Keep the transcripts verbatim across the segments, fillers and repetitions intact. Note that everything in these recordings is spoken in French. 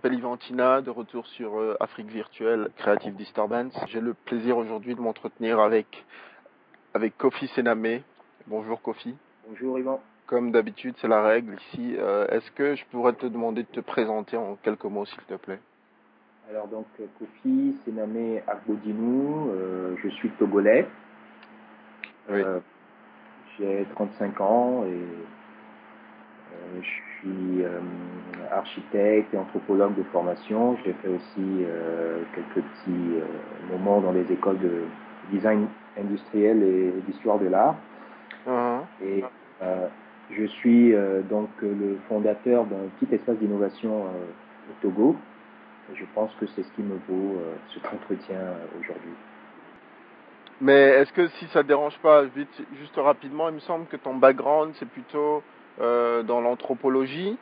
m'appelle Ivantina, de retour sur euh, Afrique Virtuelle Creative Disturbance. J'ai le plaisir aujourd'hui de m'entretenir avec, avec Kofi Sename. Bonjour Kofi. Bonjour Yvan. Comme d'habitude, c'est la règle ici. Euh, est-ce que je pourrais te demander de te présenter en quelques mots, s'il te plaît? Alors donc Kofi Sename Agbodinou, euh, je suis togolais. Oui. Euh, j'ai trente-cinq ans et euh, je suis euh, architecte et anthropologue de formation. J'ai fait aussi euh, quelques petits euh, moments dans les écoles de design industriel et d'histoire de l'art. Uh-huh. Et euh, je suis euh, donc le fondateur d'un petit espace d'innovation euh, au Togo. Et je pense que c'est ce qui me vaut euh, cet entretien euh, aujourd'hui. Mais est-ce que si ça ne te dérange pas, vite, juste rapidement, il me semble que ton background, c'est plutôt euh, dans l'anthropologie.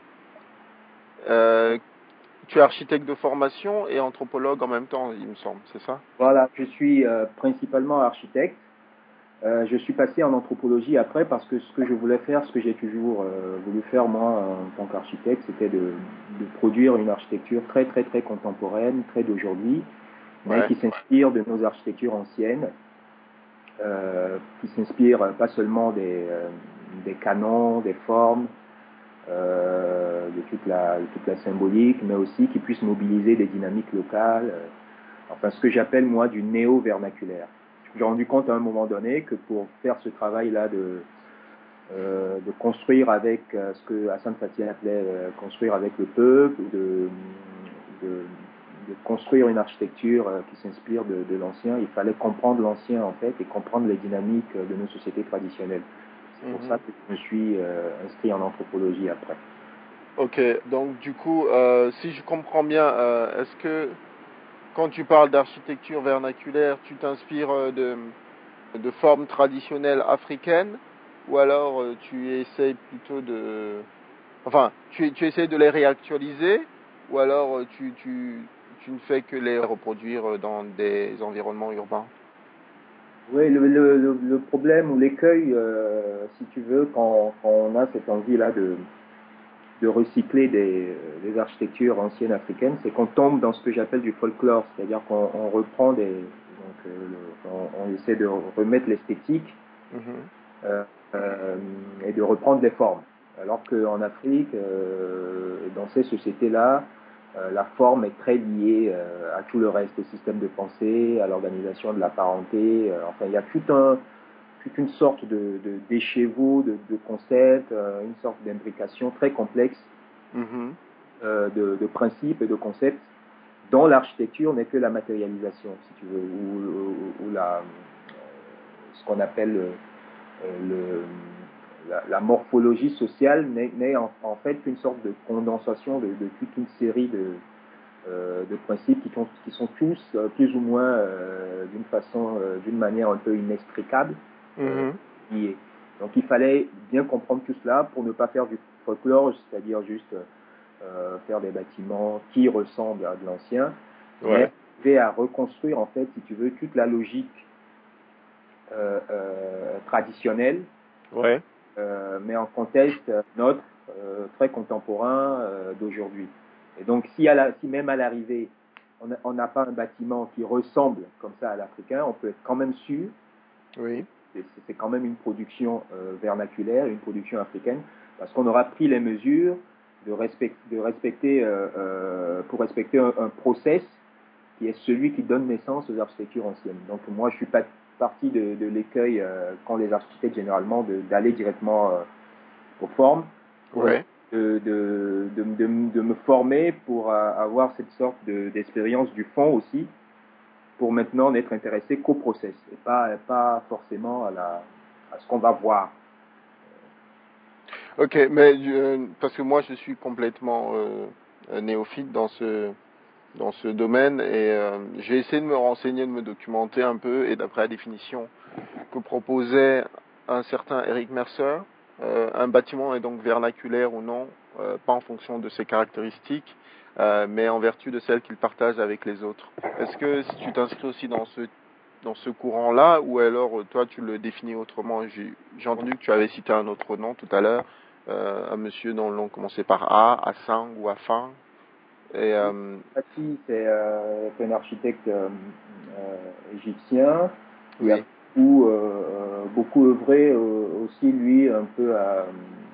Euh, tu es architecte de formation et anthropologue en même temps, il me semble, c'est ça? Voilà, je suis euh, principalement architecte. Euh, je suis passé en anthropologie après parce que ce que je voulais faire, ce que j'ai toujours euh, voulu faire moi en tant qu'architecte, c'était de, de produire une architecture très très très contemporaine, très d'aujourd'hui, mais Ouais. qui s'inspire de nos architectures anciennes, euh, qui s'inspire pas seulement des, euh, des canons, des formes, euh, de, toute la, de toute la symbolique, mais aussi qui puisse mobiliser des dynamiques locales, euh, enfin ce que j'appelle moi du néo-vernaculaire. J'ai rendu compte à un moment donné que pour faire ce travail-là de, euh, de construire avec euh, ce que Hassan Fatih appelait euh, construire avec le peuple, de, de, de construire une architecture euh, qui s'inspire de, de l'ancien, il fallait comprendre l'ancien en fait et comprendre les dynamiques de nos sociétés traditionnelles. C'est pour Mm-hmm. ça que je me suis euh, inscrit en anthropologie après. Ok, donc du coup, euh, si je comprends bien, euh, est-ce que quand tu parles d'architecture vernaculaire, tu t'inspires euh, de, de formes traditionnelles africaines ou alors euh, tu essayes plutôt de... Enfin, tu, tu essayes de les réactualiser ou alors euh, tu, tu, tu ne fais que les reproduire dans des environnements urbains? Oui, le, le, le, le problème ou l'écueil, euh, si tu veux, quand, quand on a cette envie-là de, de recycler des, des architectures anciennes africaines, c'est qu'on tombe dans ce que j'appelle du folklore, c'est-à-dire qu'on on reprend des, donc euh, le, on, on essaie de remettre l'esthétique Mm-hmm. euh, euh, et de reprendre les formes. Alors qu'en Afrique, euh, dans ces sociétés-là, euh, la forme est très liée euh, à tout le reste, au système de pensée, à l'organisation de la parenté. Euh, enfin, il y a tout un, toute une sorte de, de d'écheveau, de, de concepts, euh, une sorte d'imbrication très complexe Mm-hmm. euh, de, de principes et de concepts dont l'architecture n'est que la matérialisation, si tu veux, ou, ou, ou la, ce qu'on appelle euh, le, la, la morphologie sociale n'est, n'est en, en fait qu'une sorte de condensation de, de toute une série de, euh, de principes qui, sont, qui sont tous euh, plus ou moins euh, d'une façon, euh, d'une manière un peu inextricable euh, Mm-hmm. liés. Donc il fallait bien comprendre tout cela pour ne pas faire du folklore, c'est-à-dire juste euh, faire des bâtiments qui ressemblent à de l'ancien, mais Ouais. arriver à reconstruire en fait, si tu veux, toute la logique euh, euh, traditionnelle, Ouais. euh, mais en contexte notre euh, très contemporain euh, d'aujourd'hui. Et donc si, à la, si même à l'arrivée on n'a pas un bâtiment qui ressemble comme ça à l'africain, on peut être quand même sûr, Oui. c'est quand même une production euh, vernaculaire, une production africaine, parce qu'on aura pris les mesures de, respect, de respecter, euh, euh, pour respecter un, un process qui est celui qui donne naissance aux architectures anciennes. Donc moi, je suis pas parti de, de l'écueil euh, qu'ont les architectes généralement d'aller directement euh, aux formes, pour Ouais. de, de, de, de, de me former pour euh, avoir cette sorte d'expérience du fond aussi, pour maintenant n'être intéressé qu'au process et pas, pas forcément à, la, à ce qu'on va voir. Ok, mais euh, parce que moi je suis complètement euh, néophyte dans ce dans ce domaine et euh, j'ai essayé de me renseigner, de me documenter un peu et d'après la définition que proposait un certain Eric Mercer, euh, un bâtiment est donc vernaculaire ou non, euh, pas en fonction de ses caractéristiques, euh, mais en vertu de celles qu'il partage avec les autres. Est-ce que si tu t'inscris aussi dans ce dans ce courant-là, ou alors toi tu le définis autrement? J'ai, j'ai entendu que tu avais cité un autre nom tout à l'heure, euh, un monsieur dont le nom commençait par A, Assang ou Afang. Et, euh, Fatih, c'est euh, un architecte euh, euh, égyptien qui a oui, beaucoup, euh, beaucoup œuvré euh, aussi, lui, un peu à,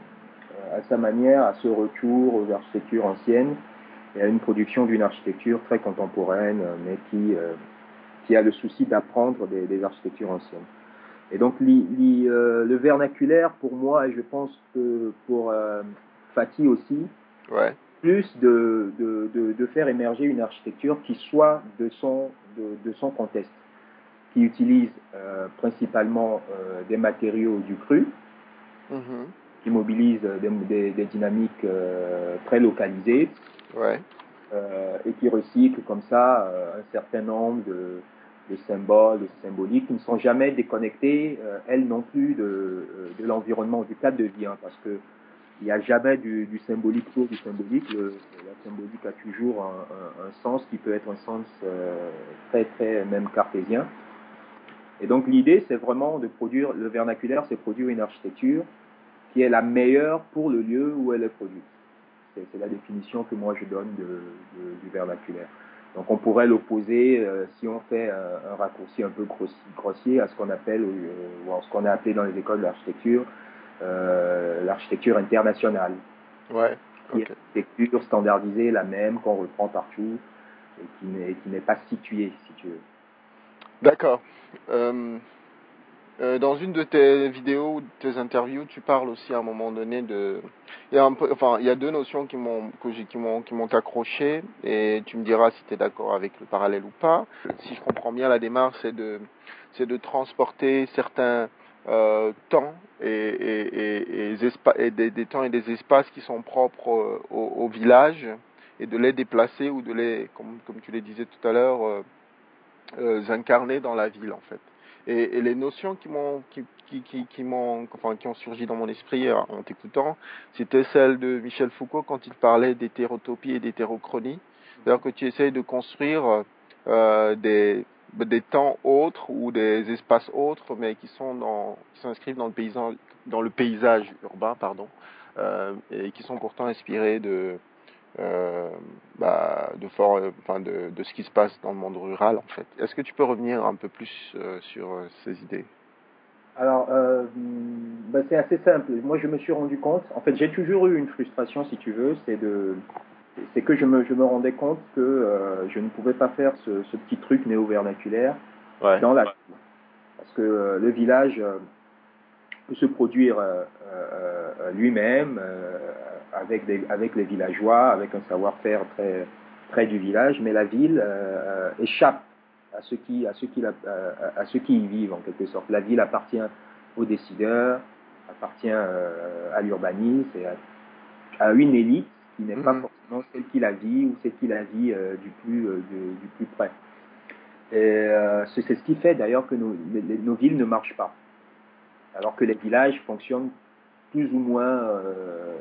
à sa manière, à ce retour aux architectures anciennes et à une production d'une architecture très contemporaine, mais qui, euh, qui a le souci d'apprendre des, des architectures anciennes. Et donc, li, li, euh, le vernaculaire, pour moi, et je pense que pour euh, Fatih aussi, ouais, plus de, de, de, de faire émerger une architecture qui soit de son, de, de son contexte, qui utilise euh, principalement euh, des matériaux du cru, mhm, qui mobilise des, des, des dynamiques euh, très localisées, ouais, euh, et qui recycle comme ça euh, un certain nombre de, de symboles, de symboliques qui ne sont jamais déconnectés, euh, elles non plus, de, de l'environnement, du cadre de vie, hein, parce que il n'y a jamais du, du symbolique pour du symbolique. Le, la symbolique a toujours un, un, un sens qui peut être un sens euh, très, très même cartésien. Et donc l'idée, c'est vraiment de produire, le vernaculaire, c'est produire une architecture qui est la meilleure pour le lieu où elle est produite. C'est, c'est la définition que moi je donne de, de, du vernaculaire. Donc on pourrait l'opposer, euh, si on fait un, un raccourci un peu grossier, grossier à ce qu'on appelle, euh, ou à ce qu'on a appelé dans les écoles d'architecture, euh, l'architecture internationale, ouais, qui est ok. une architecture standardisée, la même, qu'on reprend partout, et qui n'est, qui n'est pas située, si tu veux. D'accord. Euh, euh, dans une de tes vidéos ou de tes interviews, tu parles aussi à un moment donné de, il y a un peu, enfin, il y a deux notions qui m'ont, que j'ai, qui m'ont, qui m'ont accroché, et tu me diras si tu es d'accord avec le parallèle ou pas. Si je comprends bien la démarche, c'est de, c'est de transporter certains euh, temps et, et, et, et, espa- et des, des temps et des espaces qui sont propres euh, au, au village, et de les déplacer ou de les, comme, comme tu les disais tout à l'heure, euh, euh, incarner dans la ville en fait. Et, et les notions qui m'ont, qui, qui, qui, qui m'ont, enfin, qui ont surgi dans mon esprit euh, en t'écoutant, c'était celle de Michel Foucault quand il parlait d'hétérotopie et d'hétérochronie. C'est-à-dire que tu essayes de construire euh, des, des temps autres ou des espaces autres, mais qui sont dans, qui s'inscrivent dans le paysan, dans le paysage urbain, pardon, euh, et qui sont pourtant inspirés de euh, bah, de, for, enfin de, de ce qui se passe dans le monde rural en fait. Est-ce que tu peux revenir un peu plus euh, sur euh, ces idées? Alors, euh, ben c'est assez simple. Moi, je me suis rendu compte, en fait, j'ai toujours eu une frustration, si tu veux, c'est de, c'est que je me, je me rendais compte que euh, je ne pouvais pas faire ce, ce petit truc néo-vernaculaire Ouais. dans la ville. Parce que euh, le village euh, peut se produire euh, euh, lui-même, euh, avec, des, avec les villageois, avec un savoir-faire très, très du village, mais la ville euh, échappe à ceux, qui, à, ceux qui la, à ceux qui y vivent, en quelque sorte. La ville appartient aux décideurs, appartient euh, à l'urbanisme et à, à une élite qui n'est pas Mhm. forcément celle qui la vit ou celle qui la vit euh, du, plus, euh, du, du plus près. Et euh, c'est, c'est ce qui fait d'ailleurs que nos, les, nos villes ne marchent pas, alors que les villages fonctionnent plus ou moins euh,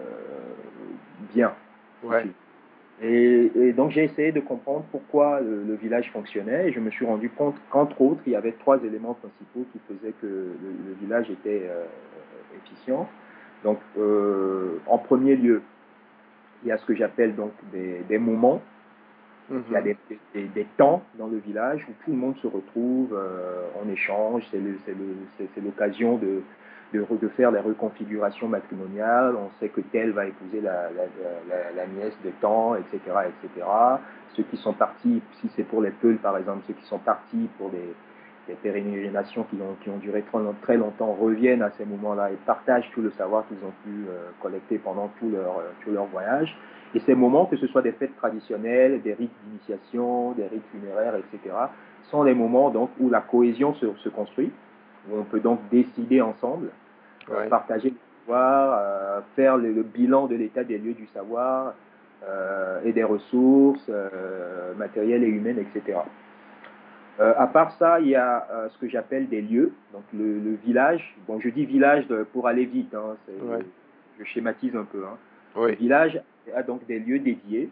bien, si tu Ouais. veux. Et, et donc j'ai essayé de comprendre pourquoi le, le, village fonctionnait et je me suis rendu compte qu'entre autres, il y avait trois éléments principaux qui faisaient que le, le village était euh, efficient. Donc euh, en premier lieu, il y a ce que j'appelle donc des, des moments. Donc il y a Mhm. des, des, des, temps dans le village où tout le monde se retrouve, euh, on échange, c'est, le, c'est, le, c'est, c'est l'occasion de, de, de faire les reconfigurations matrimoniales, on sait que tel va épouser la, la, la, la nièce de temps, et cetera, et cetera. Ceux qui sont partis, si c'est pour les Peuls par exemple, ceux qui sont partis pour des, des pérégrinations qui ont, qui ont duré très longtemps reviennent à ces moments-là et partagent tout le savoir qu'ils ont pu euh, collecter pendant tout leur, euh, tout leur voyage. Et ces moments, que ce soit des fêtes traditionnelles, des rites d'initiation, des rites funéraires, et cetera, sont les moments donc où la cohésion se, se construit, où on peut donc décider ensemble, euh, Ouais. partager le savoir, euh, faire le, le, bilan de l'état des lieux du savoir euh, et des ressources euh, matérielles et humaines, et cetera. Euh, à part ça, il y a euh, ce que j'appelle des lieux, donc le, le village. Bon, je dis village de, pour aller vite, hein, c'est, Ouais. je schématise un peu. Hein. Le Oui. village a donc des lieux dédiés.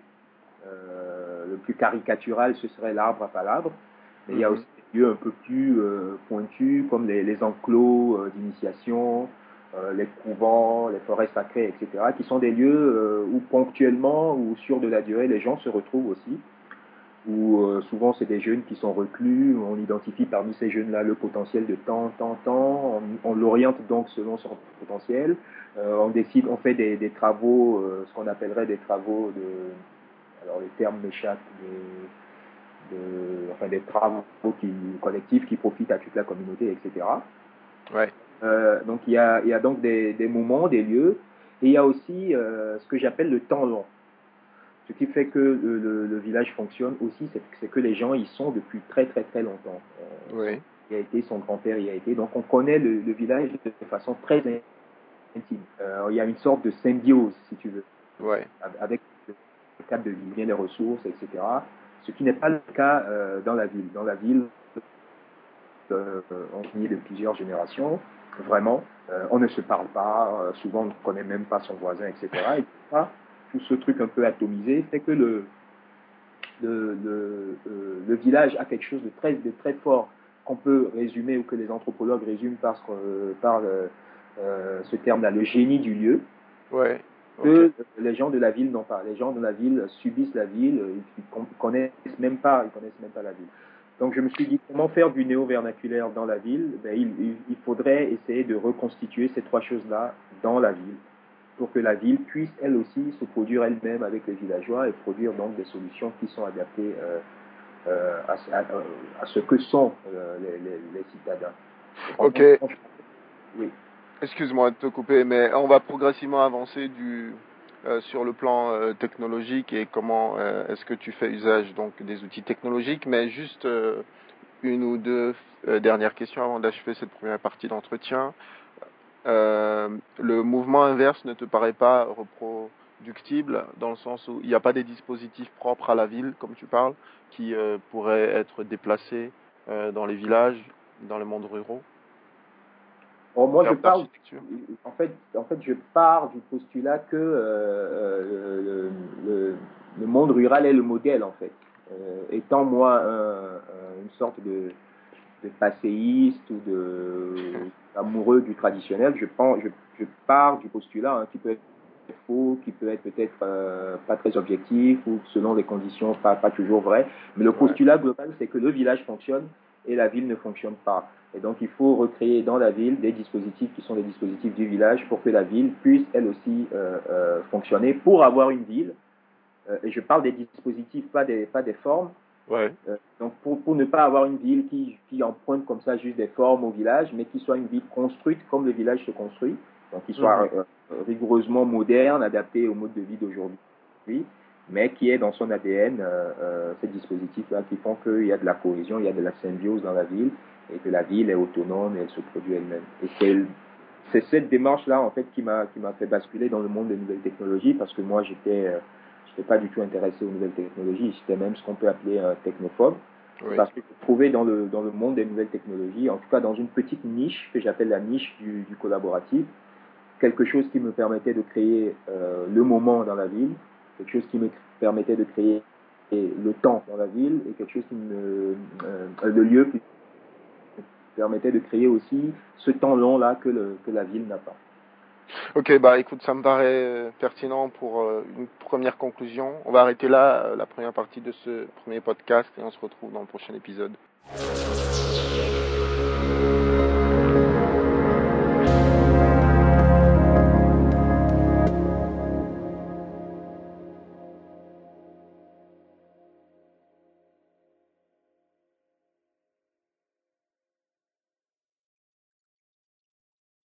Euh, le plus caricatural, ce serait l'arbre à palabre. Mais il y a Mhm. aussi des lieux un peu plus euh, pointus, comme les, les enclos euh, d'initiation, euh, les couvents, les forêts sacrées, et cetera, qui sont des lieux euh, où ponctuellement ou sur de la durée, les gens se retrouvent aussi, où euh, souvent c'est des jeunes qui sont reclus, on identifie parmi ces jeunes-là le potentiel de tant, tant, tant, on, on l'oriente donc selon son potentiel, euh, on décide, on fait des, des travaux, euh, ce qu'on appellerait des travaux de, alors les termes m'échappent, de, de, enfin des travaux qui, collectifs qui profitent à toute la communauté, et cetera. Ouais. Euh, donc il y a, il y a donc des, des moments, des lieux, et il y a aussi euh, ce que j'appelle le temps long. Ce qui fait que le, le, le village fonctionne aussi, c'est, c'est que les gens y sont depuis très très très longtemps. Euh, Oui. son, il a été, son grand-père y a été, donc on connaît le, le village de façon très intime. Euh, il y a une sorte de symbiose, si tu veux, Ouais. avec le cadre de vie, les ressources, et cetera. Ce qui n'est pas le cas euh, dans la ville. Dans la ville, euh, on finit de plusieurs générations, vraiment, euh, on ne se parle pas, euh, souvent on ne connaît même pas son voisin, et cetera. Et ça, tout ce truc un peu atomisé fait que le, le, le, euh, le village a quelque chose de très, de très fort qu'on peut résumer ou que les anthropologues résument par, euh, par le, euh, ce terme-là, le génie du lieu, Ouais. que Ok. les gens de la ville n'ont pas. Les gens de la ville subissent la ville, ils ne connaissent même pas, ils connaissent même pas la ville. Donc je me suis dit, comment faire du néo-vernaculaire dans la ville? Ben, il, il, il faudrait essayer de reconstituer ces trois choses-là dans la ville, pour que la ville puisse elle aussi se produire elle-même avec les villageois et produire donc des solutions qui sont adaptées euh, euh, à, à, à ce que sont euh, les, les, les citadins. Donc, Ok. on, on, oui. Excuse-moi de te couper, mais on va progressivement avancer du euh, sur le plan euh, technologique et comment euh, est-ce que tu fais usage donc des outils technologiques, mais juste euh, une ou deux euh, dernières questions avant d'achever cette première partie d'entretien. Euh, le mouvement inverse ne te paraît pas reproductible dans le sens où il n'y a pas des dispositifs propres à la ville, comme tu parles, qui euh, pourraient être déplacés euh, dans les villages, dans les mondes ruraux, Bon, en moi, je termes parle, d'architecture? en fait, en fait, je pars du postulat que euh, le, le, le, monde rural est le modèle, en fait. Euh, étant moi un, un, une sorte de, de passéiste ou de amoureux du traditionnel, je, pense, je, je pars du postulat hein, qui peut être faux, qui peut être peut-être euh, pas très objectif ou selon les conditions pas, pas toujours vrai. Mais le Ouais. postulat global, c'est que le village fonctionne et la ville ne fonctionne pas. Et donc il faut recréer dans la ville des dispositifs qui sont les dispositifs du village pour que la ville puisse elle aussi euh, euh, fonctionner pour avoir une ville. Euh, et je parle des dispositifs, pas des, pas des formes. Ouais. Euh, donc pour, pour ne pas avoir une ville qui, qui emprunte comme ça juste des formes au village, mais qui soit une ville construite comme le village se construit, donc qui soit Mhm. euh, rigoureusement moderne, adapté au mode de vie d'aujourd'hui, mais qui est dans son A D N euh, euh, ces dispositifs-là qui font qu'il y a de la cohésion, il y a de la symbiose dans la ville, et que la ville est autonome et elle se produit elle-même. Et c'est, c'est cette démarche-là en fait qui m'a, qui m'a fait basculer dans le monde des nouvelles technologies, parce que moi j'étais... Euh, je n'étais pas du tout intéressé aux nouvelles technologies, j'étais même ce qu'on peut appeler un technophobe, Oui. parce que je trouvais dans le, dans le monde des nouvelles technologies, en tout cas dans une petite niche que j'appelle la niche du, du collaboratif, quelque chose qui me permettait de créer euh, le moment dans la ville, quelque chose qui me permettait de créer le temps dans la ville, et quelque chose qui me, euh, le lieu qui me permettait de créer aussi ce temps long-là que, le, que la ville n'a pas. Ok, bah écoute, ça me paraît euh, pertinent pour euh, une première conclusion. On va arrêter là euh, la première partie de ce premier podcast et on se retrouve dans le prochain épisode.